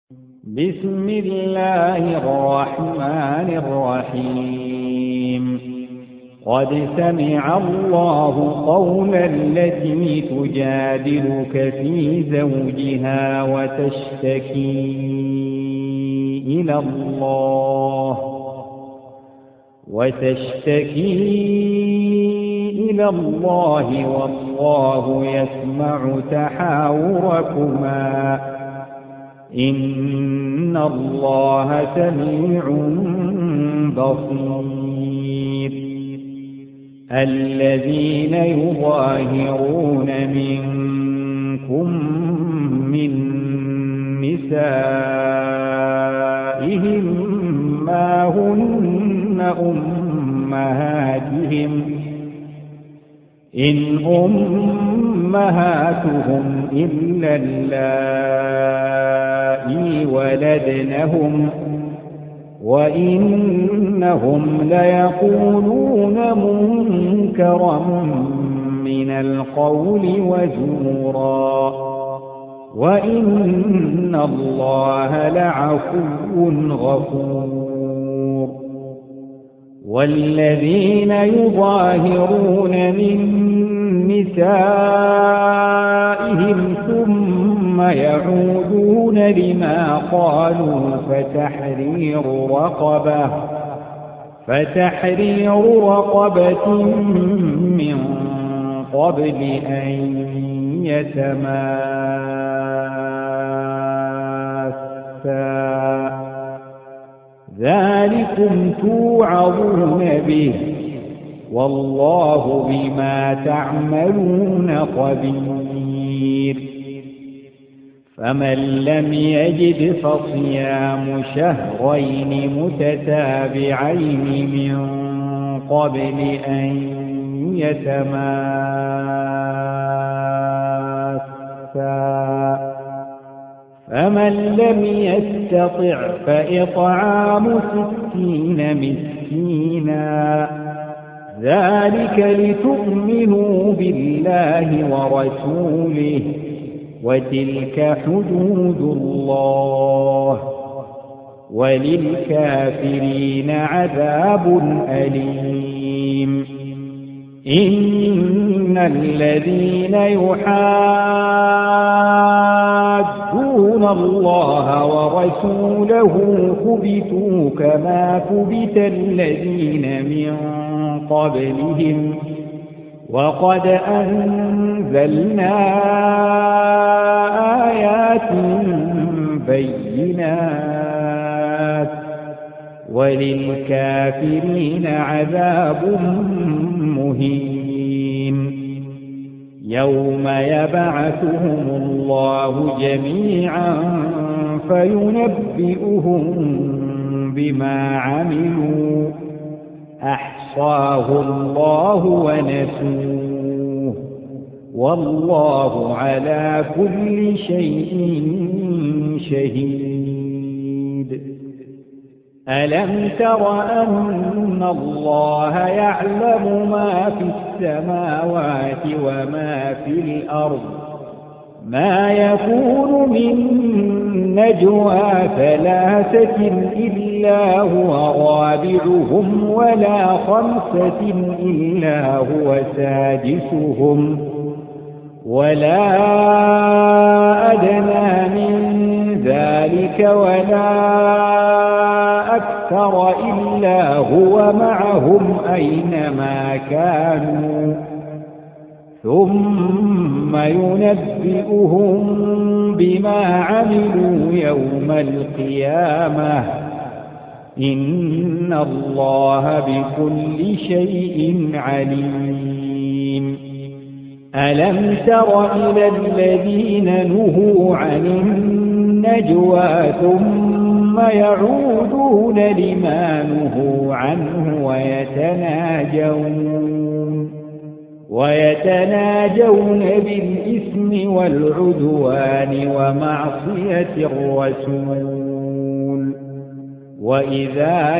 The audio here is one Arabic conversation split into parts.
بسم الله الرحمن الرحيم قد سمع الله قول التي تجادلك في زوجها وتشتكي إلى الله والله يسمع تحاوركما إن الله سميع بصير الذين يظاهرون منكم من نسائهم ما هن أمهاتهم إن أمهاتهم إلا اللائي ولدنهم وإنهم ليقولون منكرا من القول وزورا وإن الله لعفو غفور والذين يظاهرون من نسائهم ثم يعودون لما قالوا فتحرير رقبة من قبل أن يتماسا ذلكم توعظون به والله بما تعملون خبير فمن لم يجد فصيام شهرين متتابعين من قبل أن يتماسا فمن لم يستطع فإطعام 60 مسكينا ذلك لتؤمنوا بالله ورسوله وتلك حدود الله وللكافرين عذاب أليم إن الذين يحادون الله ورسوله كبتوا كما كبت الذين من قبلهم وقد أنزلنا آيات بينات وللكافرين عذاب مهين يوم يبعثهم الله جميعا فينبئهم بما عملوا أحصاه الله ونسوه والله على كل شيء شهيد ألم تر أن الله يعلم ما في السماوات وما في الأرض ما يكون من نجوى 3 إلا هو رابعهم ولا 5 إلا هو سادسهم ولا أدنى من ذلك ولا أكثر إلا هو معهم أينما كانوا ثم ينبئهم بما عملوا يوم القيامة إن الله بكل شيء عليم ألم تر إلى الذين نهوا عن النجوى ثم يعودون لما نهوا عنه ويتناجون بالإثم والعدوان ومعصية الرسول وإذا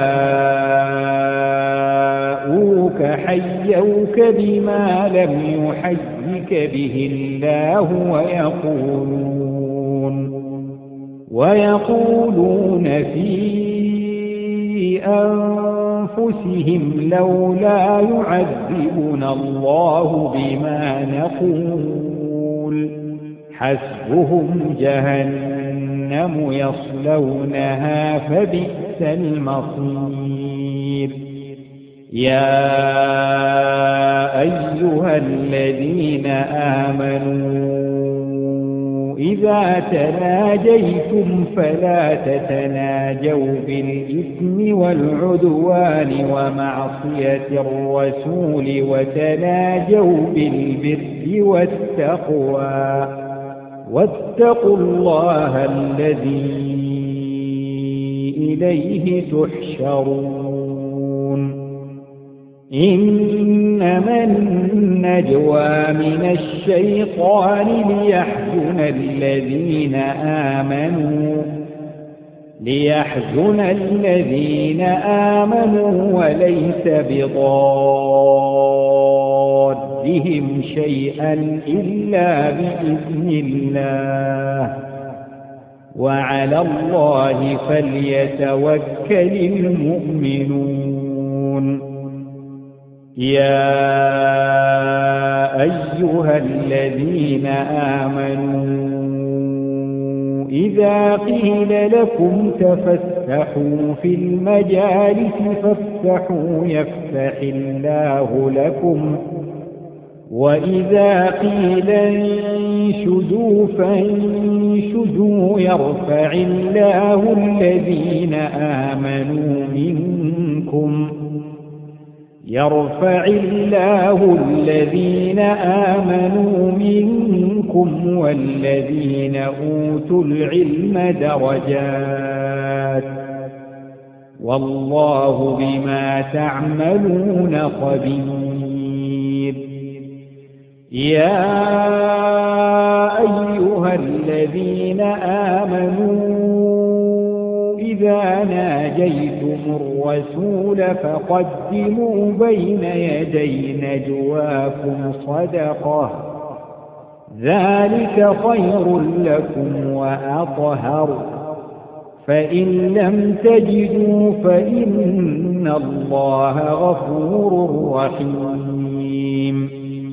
جاءوك حيوك بما لم يحيك به الله ويقولون في أنفسهم لولا يعذبنا الله بما نقول حسبهم جهنم يصلونها فبئس المصير يا أيها الذين آمنوا إذا تناجيتم فلا تتناجوا بالإثم والعدوان ومعصية الرسول وتناجوا بالبر والتقوى واتقوا الله الذي إليه تحشرون إنما النجوى من الشيطان ليحزن الذين آمنوا وليس بضارهم شيئا إلا بإذن الله وعلى الله فليتوكل المؤمنون يا أيها الذين آمنوا إذا قيل لكم تفسحوا في المجالس فافسحوا يفسح الله لكم وإذا قيل انشزوا فانشزوا يرفع الله الذين آمنوا منكم والذين أوتوا العلم درجات والله بما تعملون خبير يا أيها الذين آمنوا إذا ناجيتم الرسول فقدموا بين يدي نجواكم صدقة ذلك خير لكم وأطهر فإن لم تجدوا فإن الله غفور رحيم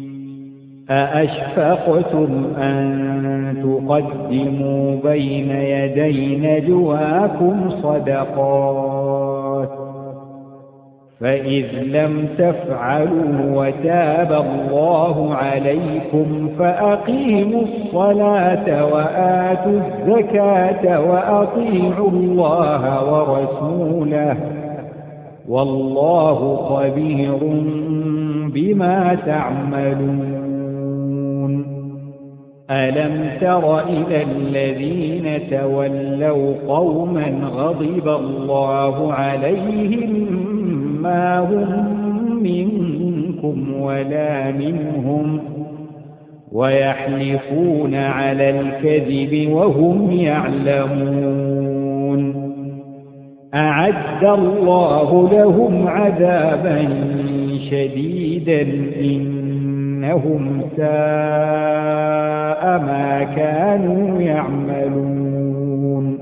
أأشفقتم أن تقدموا بين يدي نجواكم صدقات فإذ لم تفعلوا وتاب الله عليكم فأقيموا الصلاة وآتوا الزكاة وأطيعوا الله ورسوله والله خبير بما تعملون ألم تر إلى الذين تولوا قوما غضب الله عليهم ما هم منكم ولا منهم ويحلفون على الكذب وهم يعلمون أعد الله لهم عذابا شديدا إنهم ساء ما كانوا يعملون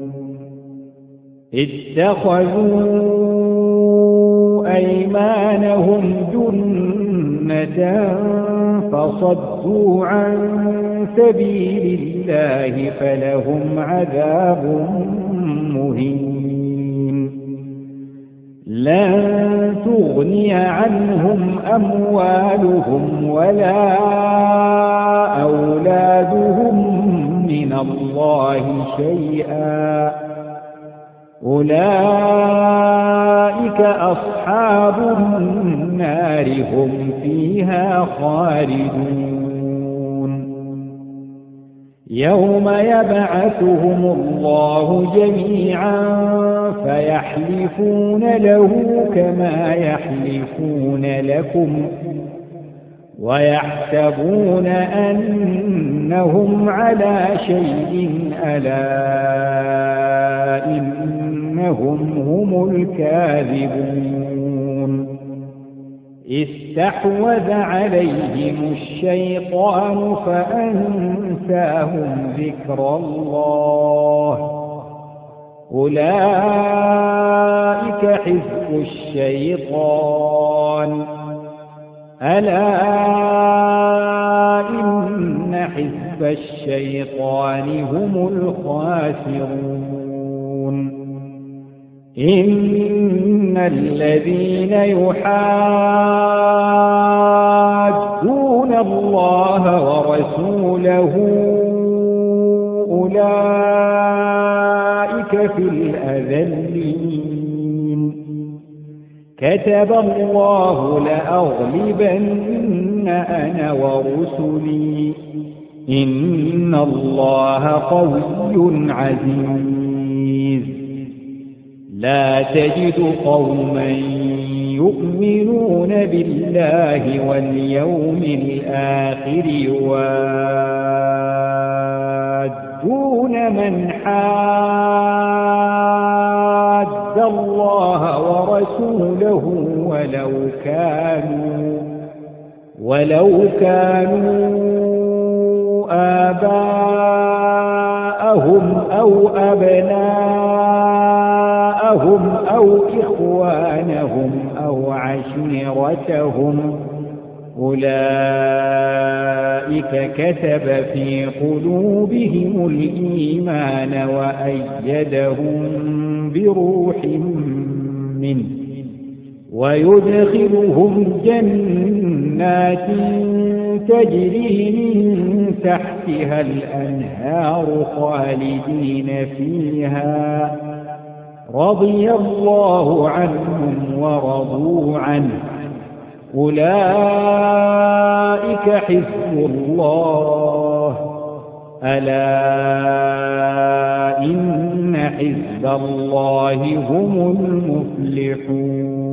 اتخذوا أيمانهم جنة فصدوا عن سبيل الله فلهم عذاب مهين لن تغني عنهم أموالهم ولا أولادهم من الله شيئا أولئك أصحاب النار هم فيها خالدون يوم يبعثهم الله جميعا فيحلفون له كما يحلفون لكم ويحسبون أنهم على شيء ألا إنهم هم الكاذبون استحوذ عليهم الشيطان فأنساهم ذكر الله أولئك حزب الشيطان ألا إن حزب الشيطان هم الخاسرون إن الذين يحادون الله ورسوله أولئك في الأذلين كتب الله لأغلبن أنا ورسلي إن الله قوي عزيز لا تجد قوما يؤمنون بالله واليوم الآخر يوادون من حاد الله ورسوله ولو كانوا آباءهم أو أبناءهم أو إخوانهم أو عشيرتهم أولئك كتب في قلوبهم الإيمان وأيدهم بروح منه ويدخلهم جنات تجري من تحتها الأنهار خالدين فيها رضي الله عنهم ورضوا عنه أولئك حزب الله ألا إن حزب الله هم المفلحون